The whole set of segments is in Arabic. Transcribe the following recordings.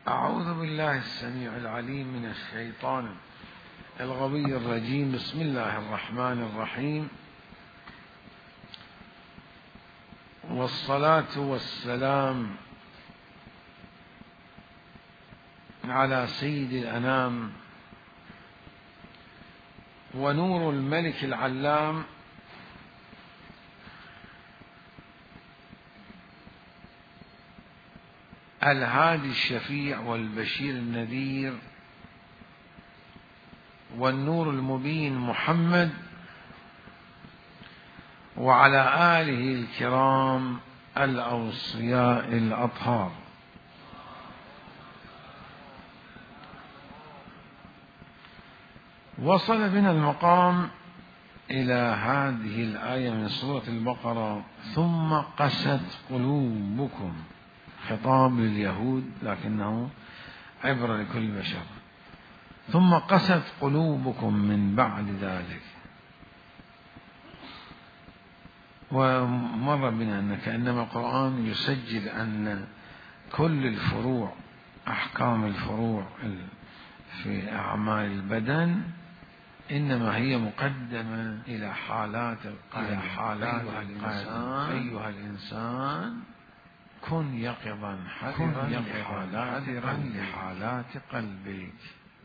أعوذ بالله السميع العليم من الشيطان الغوي الرجيم. بسم الله الرحمن الرحيم، والصلاة والسلام على سيد الأنام ونور الملك العلام الهادي الشفيع والبشير النذير والنور المبين محمد، وعلى آله الكرام الأوصياء الأطهار. وصل بنا المقام إلى هذه الآية من سورة البقرة: ثم قست قلوبكم، خطاب لليهود لكنه عبرة لكل بشر. ثم قست قلوبكم من بعد ذلك. ومر بنا أن كأنما القرآن يسجل أن كل الفروع، أحكام الفروع في أعمال البدن إنما هي مقدمة إلى حالات القلب. أيها الإنسان كن يقظا حذرا لحالات قلبك.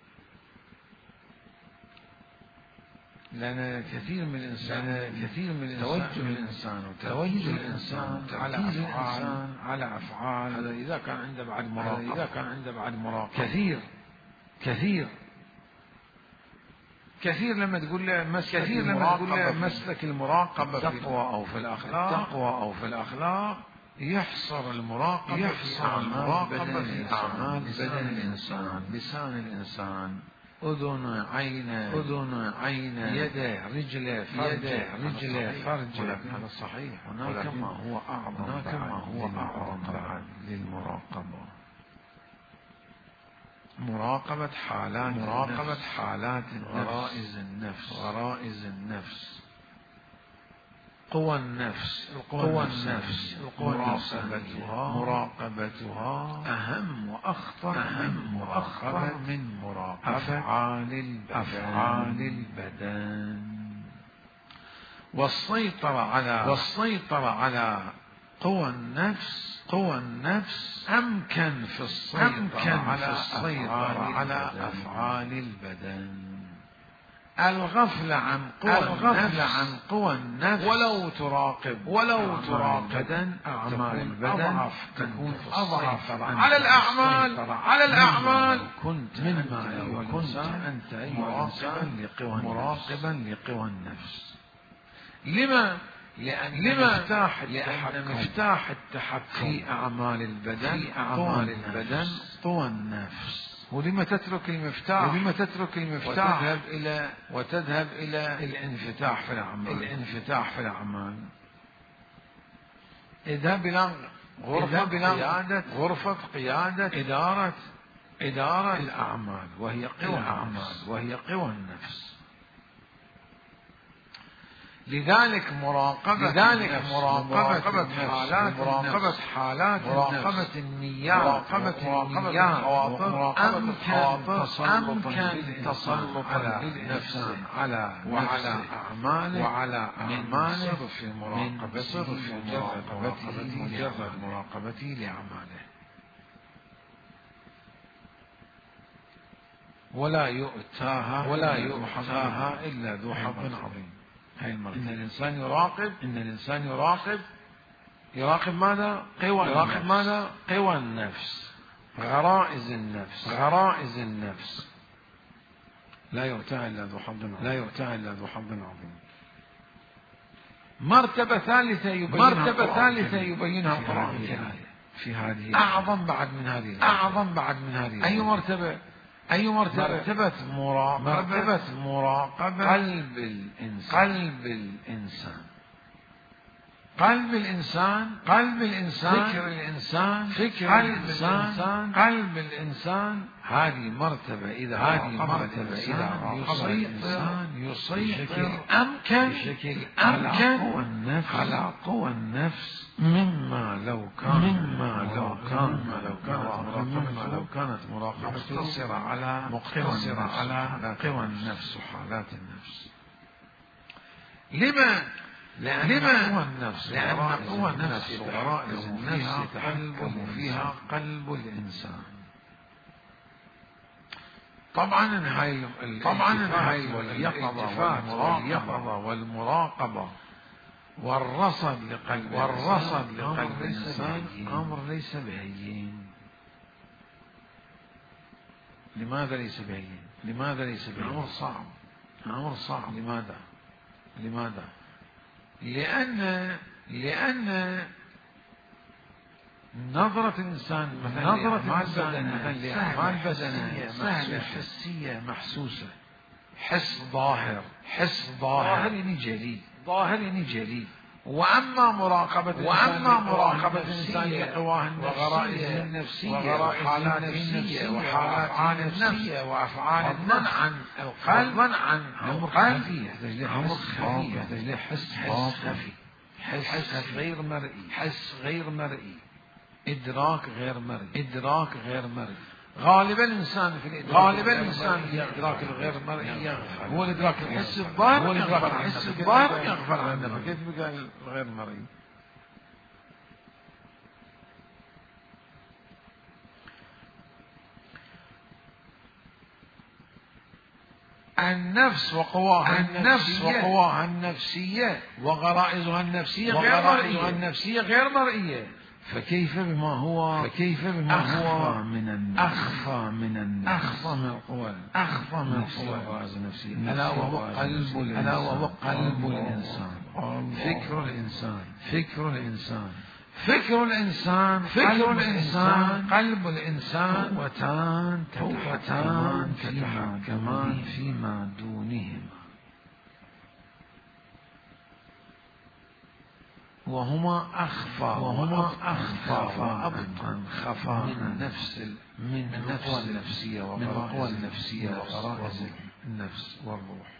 لأن كثير من الإنسان توجه الإنسان على أفعال هذا إذا كان عنده بعد مراقبة. كثير لما تقول له مسلك المراقبة في التقوى أو في الأخلاق يحصر المراقبة في أعمال بدن الإنسان، لسان الإنسان، أذن عينه، يده رجله فرجه. هذا صحيح. هناك ما هو أعظم بعد للمراقبة، مراقبة حالات غرائز النفس، قوى النفس، مراقبتها أهم وأخطر من مراقبة أفعال البدن. والسيطرة على قوى النفس أمكن في السيطرة على أفعال البدن. الغفلة عن قوى النفس ولو تراقب أعمال البدن تكون أضعف على الأعمال. كنت أنت أيها الإنسان مراقبا لقوى النفس. لأن مفتاح التحكم في أعمال البدن قوى النفس. ولما تترك المفتاح وتذهب إلى الانفتاح في الأعمال. اذهب إلى غرفة قيادة إدارة الأعمال، وهي قوى النفس. لذلك مراقبة حالات مراقبة النيات، أمكن تسلط الإنسان وعلى أعماله في مجرد مراقبته لأعماله. ولا يؤتاها إلا ذو حظ عظيم. إن الإنسان يراقب ماذا؟ قوى النفس، غرائز النفس. لا يؤتاها إلا ذو حظ عظيم. مرتبة ثالثة يبينها القرآن في هذه أعظم بعد من هذه. أي مرتبة؟ مراقبة قلب الإنسان. قلب الإنسان، قلب الإنسان، فكر الإنسان، فكر الإنسان، قلب الإنسان. هذه مرتبة إذا يسيطر أمكن على قوى النفس مما لو كانت مراقبته مقتصرة على قوى النفس وحالات النفس. لأن قوى النفس وغرائز النفس يتحكم فيها قلب الإنسان. طبعا هاي واليقظة والمراقبة والرصد لقلب الإنسان أمر ليس بهين. لماذا ليس بهين؟ أمر صعب. لماذا؟ لأن نظرة الإنسان لأعمال بدنية سهلة، حسية محسوسة، حس ظاهر يعني جلي. وأما مراقبة الإنسان لقواه النفسية وحالاته النفسية وأفعال النفس فضلا عن القلب أمر خفي، حس غير مرئي، إدراك غير مرئي. غالبا الإنسان في الإدراك الغير مرئي هو الإدراك الحس الظاهر يغفل عنه. فكيف بقى الغير مرئي؟ النفس وقواها النفسية وغرائزها النفسية غير مرئية. فكيف بما هو أخفى من القوى الغرائز النفسية، ألا وهو قلب الإنسان، فكر الإنسان، قلب الإنسان، قوتان تتحكمان فيما دونهما، وهما أخفى وأبطن خفاء من القوى النفسية وغرائز النفس والروح.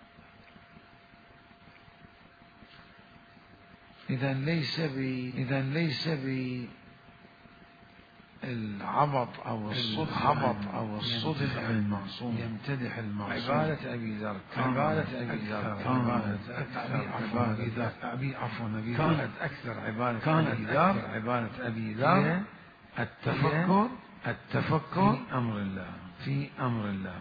إذا ليس العبط أو الصدف المعصوم يمتدح المعصوم. عبادة أبي ذر كانت أكثر عبادة أبي ذر التفكر في أمر الله.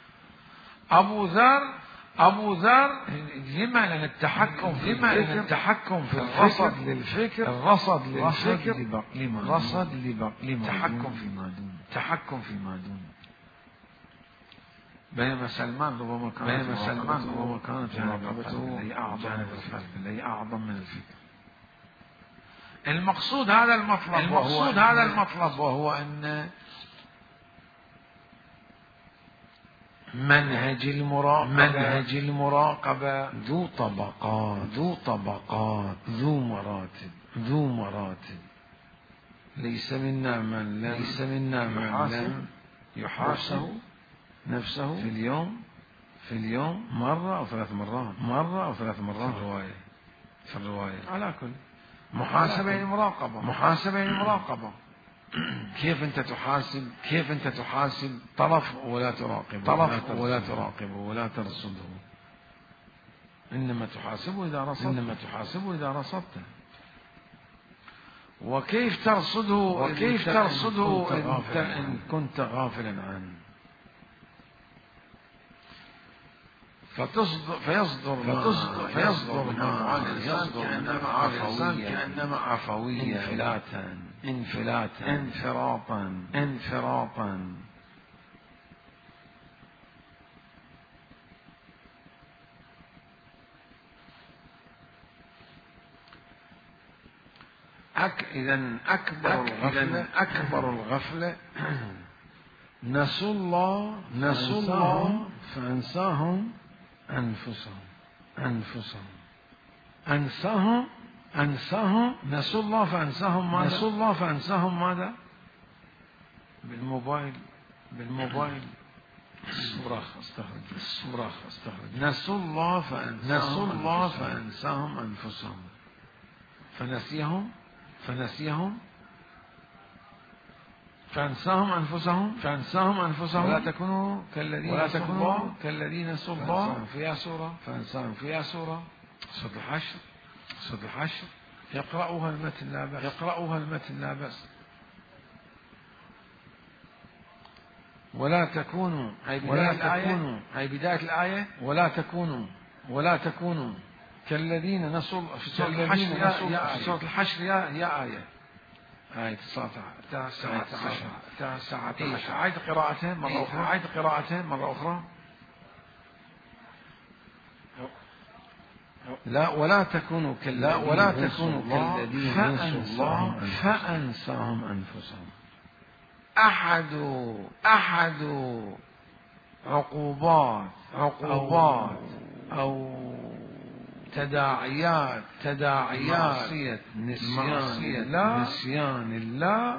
أبو ذر لما لأن التحكم في الرصد للفكر تحكم فيما دون. بينما سلمان ربما كانت مراقبته أعظم من الفكر. المقصود هذا المطلب وهو أن منهج المراقبة ذو طبقات ذو مراتب. ليس منا من لم يحاسب نفسه في اليوم مرة أو ثلاث مرات في الرواية على كل محاسبة يعني مراقبة. كيف أنت تحاسب طرف ولا تراقبه ولا ترصده، إنما تحاسبه إذا رصدته. وكيف ترصده إن كنت غافلا عنه. فيصدر عن الإنسان كأنما عفوية، انفراطا. إذن أكبر الغفلة نسوا الله فأنساهم أنفسهم. أنساهم نسوا الله فأنساهم ماذا؟ نسوا الله فأنساهم ماذا؟ بالموبايل الصراخ استخرج نسوا الله فأنساهم أنفسهم فأنساهم أنفسهم ولا تكونوا كالذين نسوا الله فأنساهم فيها سورة سورة الحشر يقرأوها المتن لا بأس. ولا تكونوا أي بداية الآية ولا تكونوا كالذين نسوا في سورة الحشر يا آية 19 أعيد قراءتها مرة أخرى. لا ولا تكونوا كالذين نسوا الله فأنساهم أنفسهم. أحد عقوبات أو تداعيات نسيان الله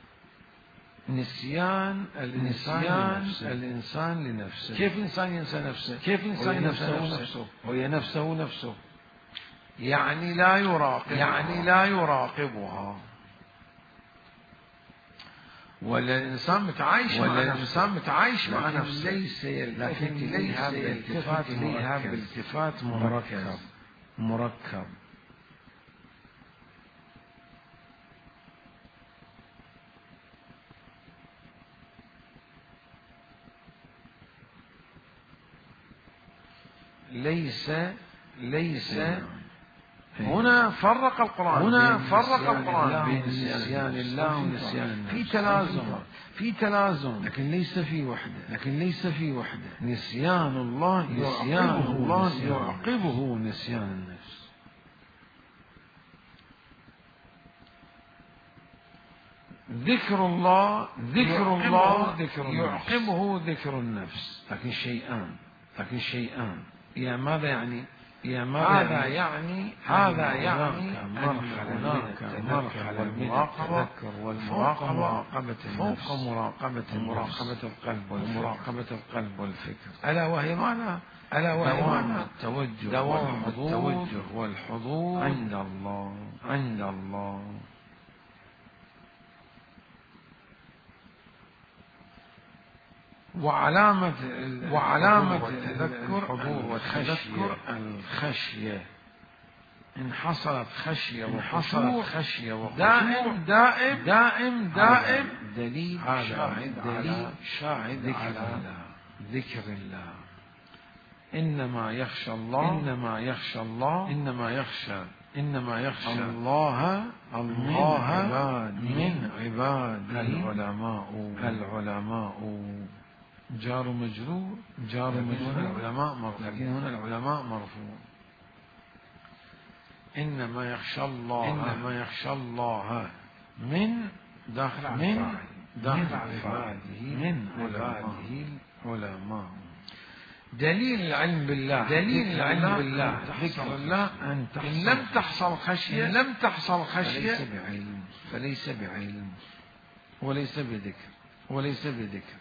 نسيان الإنسان لنفسه. كيف الإنسان ينسى نفسه؟ وهي نفسه يعني لا يراقبها. ولا الإنسان متعايش مع نفسه لكن ليس إليها بالتفات مركب. ليس هنا فرق القرآن بين نسيان الله ونسيان النفس. في تلازم لكن ليس في وحدة. نسيان الله يعقبه نسيان النفس. ذكر الله يعقبه ذكر النفس. لكن شيئان. ماذا يعني؟ هذا يعني مرحلة من التذكر والمراقبة فوق مراقبة القلب والفكر. ألا وهي معنى دوام التوجه والحضور عند الله. وعلامة التذكر الحضور والتذكر الخشية. إن حصلت خشية وخشوع دائم دليل شاهد على ذكر الله. إنما يخشى الله من عباده العلماء. جار مجرور العلماء مرفوع، لكن هنا العلماء مرفوع. إنما يخشى الله من داخل عباده العلماء. دليل العلم بالله ذكر الله. إن لم تحصل خشية فليس بعلم وليس بذكر.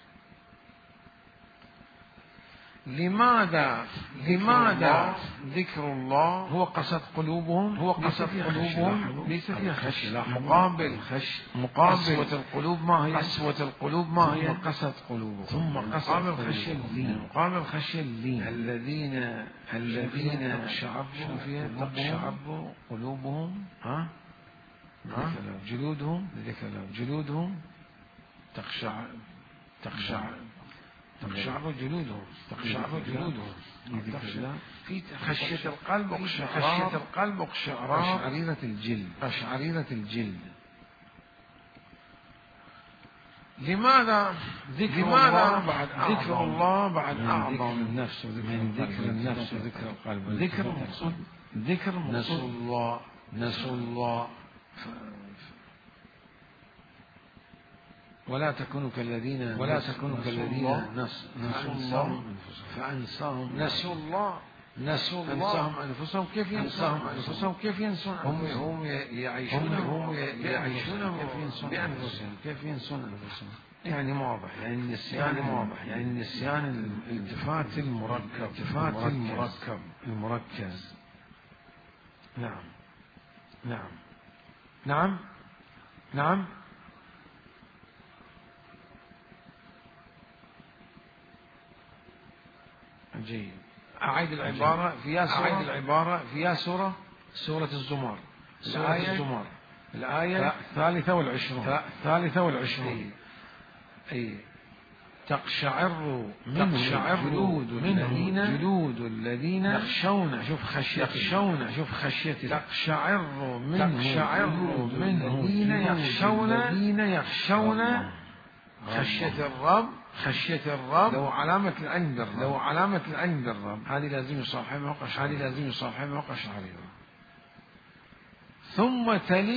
لماذا ذكر الله هو قسد قلوبهم ليس فيها خشية. مقابل قسوة القلوب ما هي؟ قسد قلوبهم. ثم مقابل خشية اللين. الذين تقشعر قلوبهم جلودهم تقشعر جلودهم. في خشية القلب قشعريرة الجلد. لماذا ذكر الله بعد أعظم النفس من ذكر النفس وذكر القلب؟ ذكر نسوا الله ولا تكونوا كالذين نسوا الله فأنساهم. نسوا الله نسوا الله أنفسهم كيف ينسون هم يعيشون بأنفسهم كيف ينسون أنفسهم. يعني واضح، يعني النسيان الالتفات المركز. نعم جيد. أعيد العبارة فيها سورة الزمر، الآية 23. تقشعر منه جلود الذين يخشون، شوف خشيتي، تقشعر منه الذين يخشون خشية الرب لو علامة العلم بالرب، هذه لازم يصاحبها قشعريرة. ثم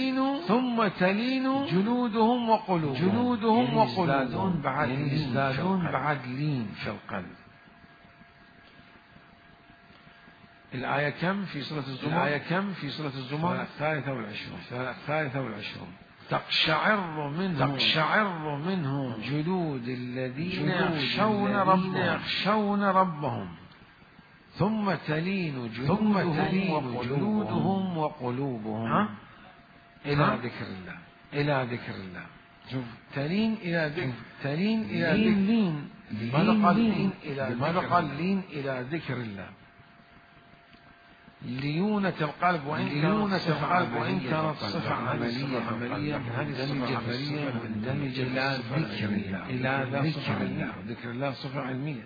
تلين جلودهم وقلوبهم يزدادون بعد لين في القلب. الآية كم في سورة الزمر؟ 23. تقشعر منه جلود الذين يخشون ربهم ثم تلين جلودهم وقلوبهم إلى ذكر الله. شوف تلين إلى ذكر لين. لماذا قال لين إلى ذكر الله؟ ليونة القلب وإن كانت صفة عملية مندمجة إلى ذكر الله. ذكر الله صفة علمية،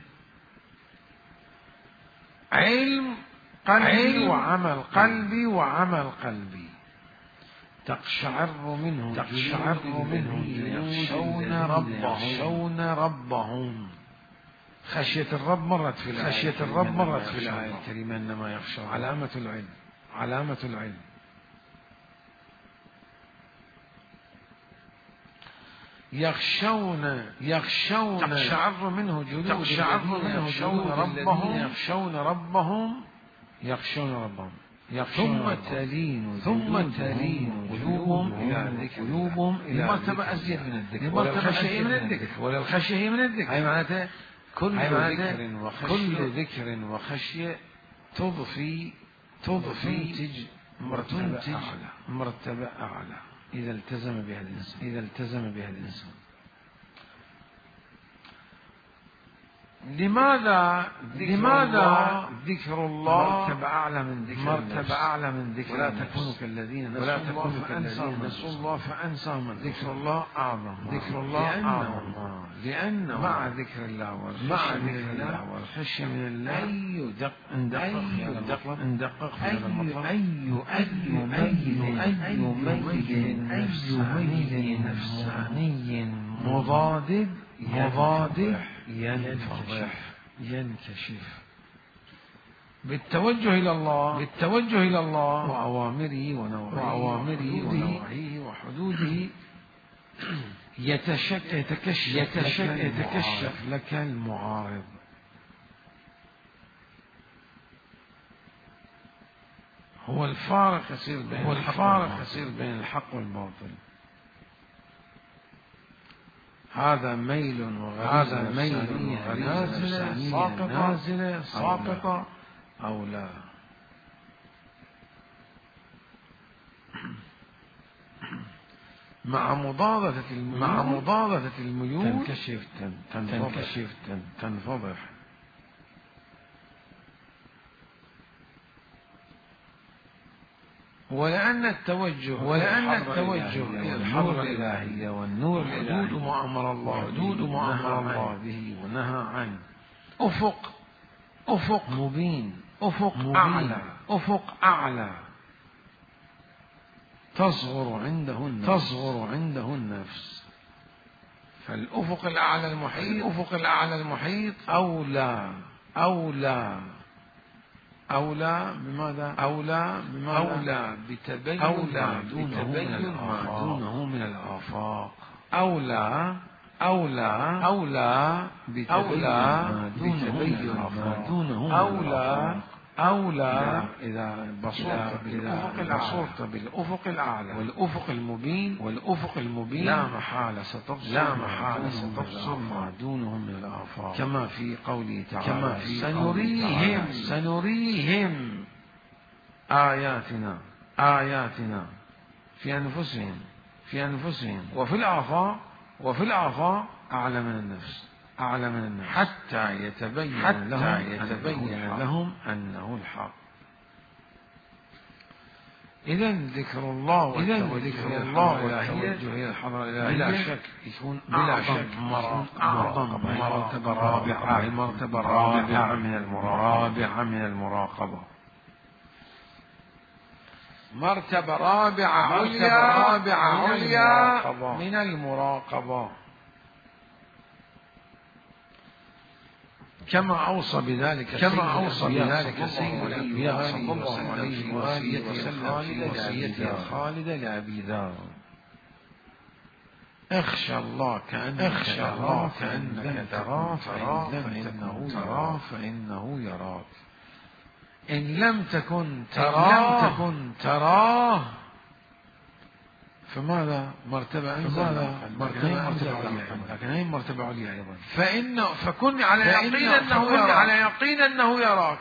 علم قلبي وعمل قلبي. تقشعر منه يخشون ربهم. خشية الرب مرت في الآية الكريمة، إنما يخشون علامة العلم. يخشون تقشعر منه جلود يخشون ربهم ثم تلين قلوبهم إلى ذكر مرتبة أزيد من الذكر، ولا الخشية من الذكر. أي معناته كل ذكر وخشية تنتج مرتبة أعلى إذا التزم بها الإنسان. لماذا ذكر الله مرتبة أعلى من ذكر ولا تكونوا كالذين نسوا الله فأنساهم. ذكر الله أعظم، لأنه مع ذكر الله والخشية من الله ندقق في هذا المطلب. أي ميل نفساني مضاد ينكشف بالتوجه إلى الله وأوامره ونواهيه وحدوده. يتكشف لك المعارض. هو الفارق يصير بين الحق والباطل. هذا ميل وغريزة نازلة ساقطة أو لا. مع مضادة الميول تنفضح. ولأن التوجه إلى الحضرة الإلهية والنور الإلهي حدود ما أمر الله به ونهى عنه. أفق مبين، أفق أعلى تصغر عنده النفس. فالأفق الأعلى المحيط أولى بماذا؟ بتبين ما دونه من الآفاق. أولى بتبين ما دونه أولى إذا بصرت بالأفق الأعلى والأفق المبين لا محالة ستبصر ما دونهم من الآفاق، كما في قوله تعالى سنريهم آياتنا في أنفسهم وفي الآفاق أعلى من النفس حتى يتبين لهم أنه الحق. إذا ذكر الله والتوجه إلى الحضرة الإلهية بلا شك يكون أعظم مرتبة رابعة من المراقبة، مرتبة رابعة عليا من المراقبة، كما أوصى بذلك سيد الأنبياء صلى الله عليه وسلم في وصيته الخالدة لأبي ذر: اخشى الله كأنك تراه فإنه يراك، إن لم تكن تراه فماذا مرتبة عليا، لكن هي مرتبة عليا أيضا. فكن على يقين أنه يراك.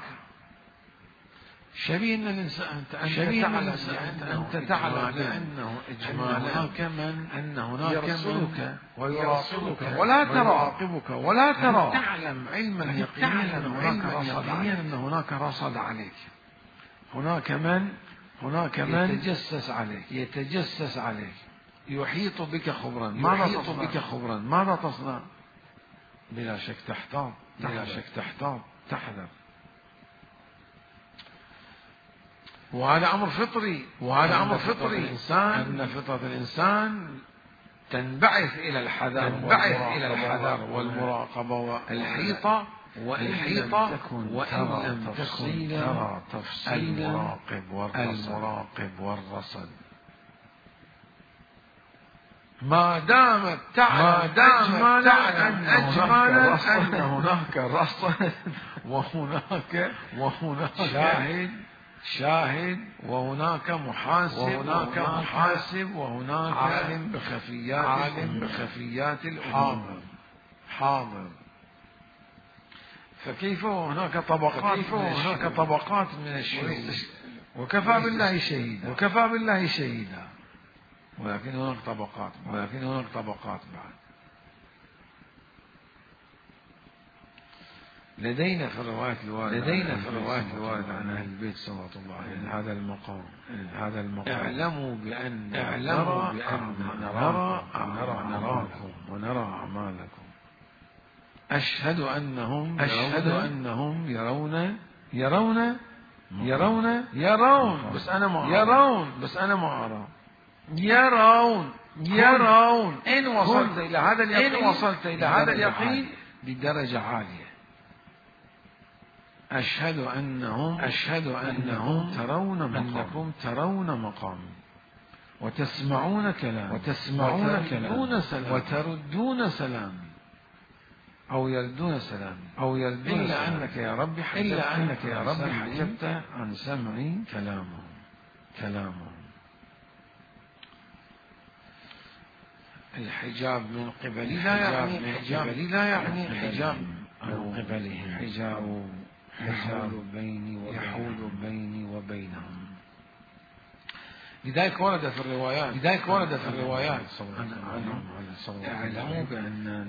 شبيه الإنسان أنت تعلم بأنه إجمالا أن هناك يرصدك ويراقبك ولا ترى، تعلم علما يقينيا أن هناك رصد عليك، هناك من يتجسس عليك يحيط بك خبرا. ماذا تصنع؟ بلا شك تحذر. وهذا أمر فطري أن فطرة الإنسان تنبعث إلى الحذر والمراقبة والحيطة، وإن لم تكن ترى تفصيل المراقب والرصد. ما دامت تعلم أجمالا أن هناك رصد وهناك شاهد وهناك محاسب وهناك عالم بخفيات الأمور حاضر. فكيف هناك طبقات من الشهود، وكفى بالله شهيدا، ولكن هناك طبقات بعد. لدينا في الروايات الواردة عن أهل البيت صلى الله عليه وسلم هذا المقام: اعلموا بأن نراكم ونرى أعمالكم، أشهد أنهم يرون بس أنا ما أرى. يرون إن وصلت إلى هذا اليقين بدرجة عالية. أشهد أنهم ترون مقام وتسمعون كلام وتردون سلام أو يردون سلام إلا أنك يا رب حجبت عن سمعي كلامهم. الحجاب من قبلي لا يعني حجاب من قبلهم، حجاب يحول بيني وبينهم. لذلك ورد في الروايات اعلموا بأن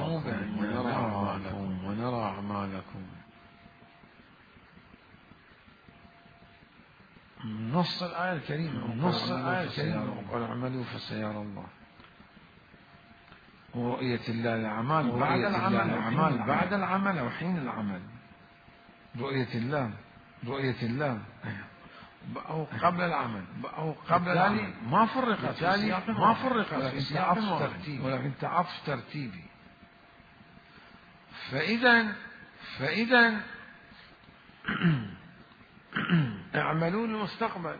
نرى أعمالكم. نص الآية الكريمة واعملوا فسيرى الله. ورؤية الله الأعمال بعد العمل أو حين العمل. رؤية الله أو قبل العمل أو قبل العمل ما فرقت في سياق ولكن تعاطف ترتيبي. فإذا اعملوا المستقبل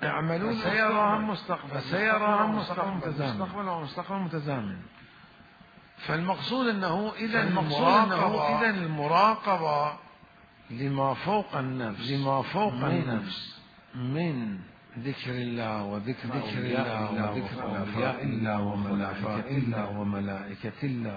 فسيراها مستقبل متزامن. فالمقصود أنه إذا المراقبة لما فوق النفس، لما فوق النفس من ذكر الله وذكر الله وذكر أولياء الله وملائكة الله.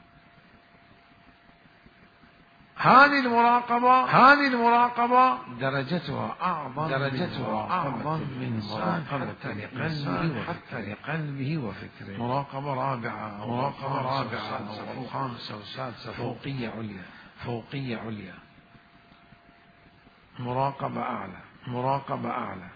هذه المراقبة درجتها أعظم من مراقبة الإنسان حتى لقلبه وفكره. مراقبة رابعة أو خامسة وسادسة فوقية عليا، مراقبة أعلى.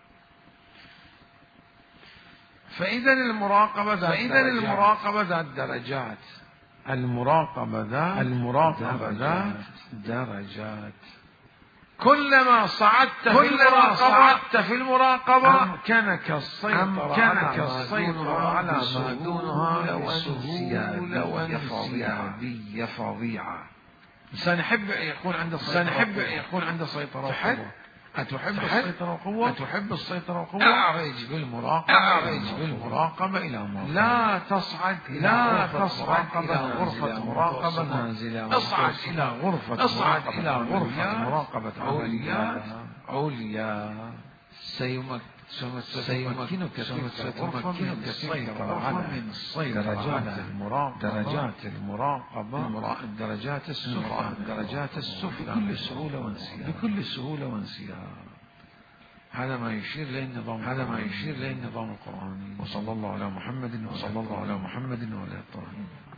فإذا المراقبة ذات درجات، المراقبة ذات درجات. كلما صعدت في المراقبة أمكنك السيطرة على ما دونها بسهولة وانسيابية فظيعة. الإنسان يحب يكون عنده سيطرة وقوة. أتحب السيطرة وقوة؟ أعرج بالمراقبة إلى مرحلة. لا تصعد إلى غرفة مراقبة نازلة، اصعد إلى غرفة مراقبة عليا. سيمكنك السيطرة على درجات المراقبة، درجات السفلى بكل سهولة وانسياب. هذا ما يشير للنظام القرآني. وصلى الله على محمد وعلى آله الطاهرين.